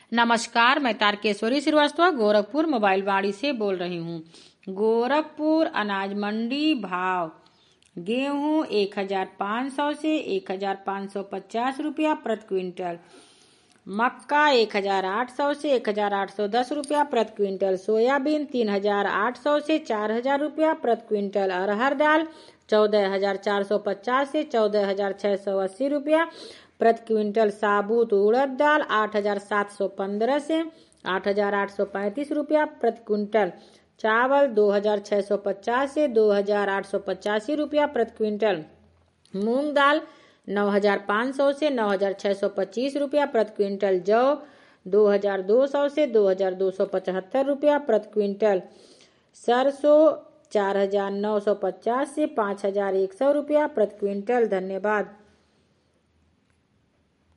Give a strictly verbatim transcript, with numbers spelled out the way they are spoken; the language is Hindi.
नमस्कार, मैं तारकेश्वरी श्रीवास्तव गोरखपुर मोबाइल वाड़ी से बोल रही हूँ। गोरखपुर अनाज मंडी भाव गेहूं एक हजार पाँच सौ से एक हजार पाँच सौ पचास रुपया प्रति क्विंटल, मक्का एक हजार आठ सौ से एक हजार आठ सौ दस रुपया प्रति क्विंटल, सोयाबीन तीन हजार आठ सौ से चार हजार रुपया प्रति क्विंटल, अरहर दाल चौदह हजार चार सौ पचास से चौदह हजार छह सौ अस्सी रुपया प्रति क्विंटल, साबुत उड़द दाल आठ हजार सात सौ पंद्रह से आठ हजार आठ सौ पैंतीस रुपया प्रति क्विंटल, चावल दो हजार छह सौ पचास से दो हजार आठ सौ पचासी रुपया प्रति क्विंटल, मूंग दाल नौ हजार पाँच सौ से नौ हजार छह सौ पच्चीस रुपया प्रति क्विंटल, जौ दो हजार दो सौ से दो हजार दो सौ पचहत्तर रुपया प्रति क्विंटल, सरसों चार हजार नौ सौ पचास से पाँच हजार एक सौ रुपया प्रति क्विंटल। धन्यवाद।